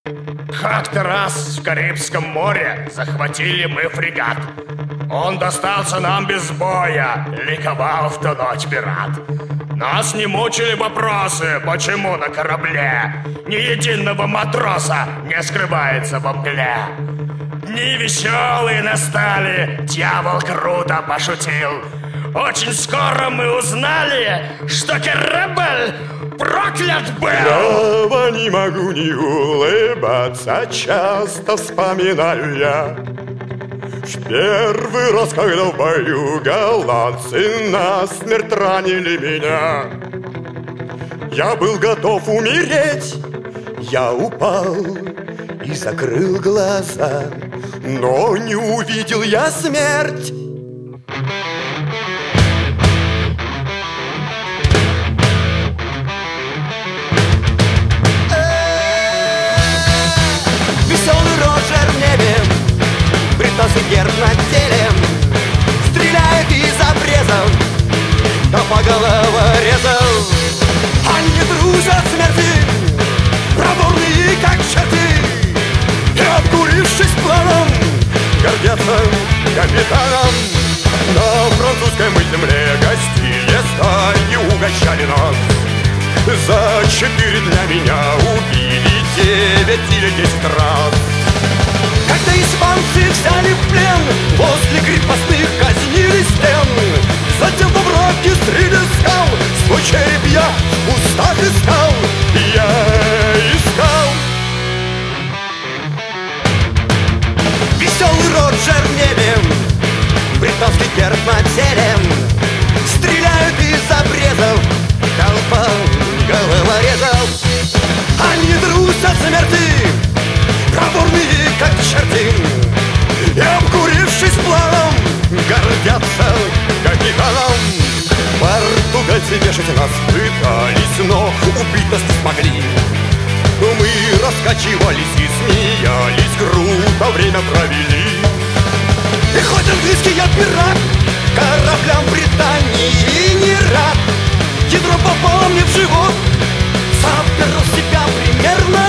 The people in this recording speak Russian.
Как-то раз в Карибском море захватили мы фрегат. Он достался нам без боя, ликовал в ту ночь пират. Нас не мучили вопросы, почему на корабле ни единого матроса не скрывается во мгле. Дни веселые настали, дьявол круто пошутил. Очень скоро мы узнали, что корабль проклят был. Право не могу не улыбаться, часто вспоминаю я в первый раз, когда в бою голландцы насмерть ранили меня. Я был готов умереть, я упал и закрыл глаза, но не увидел я смерть. Веселый Роджер в небе, британский герб на теле, стреляет из обрезов, да по головорезов. Они дружат смерти, проворные как черти, и обкурившись планом, гордятся капитаном. На французской мы земле гостили, стаи угощали нас. За 4 дня меня убили 9 или 10 раз. Когда испанцы взяли в плен, возле крепостных казнили стен. Затем во враге среди скал свой череп я в кустах искал. Я искал. Веселый Роджер в небе, британский герб на теле, стреляют из обрезов, толпа головорезов. Они трусят смерти, проворные как черти, и обкурившись планом, гордятся капитаном. Португальцы вешать нас пытались, но убить нас не смогли. Мы раскачивались и смеялись, круто время провели. И хоть английский я пират, кораблям Британии не рад. Ядро попало мне в живот, заберу себя примерно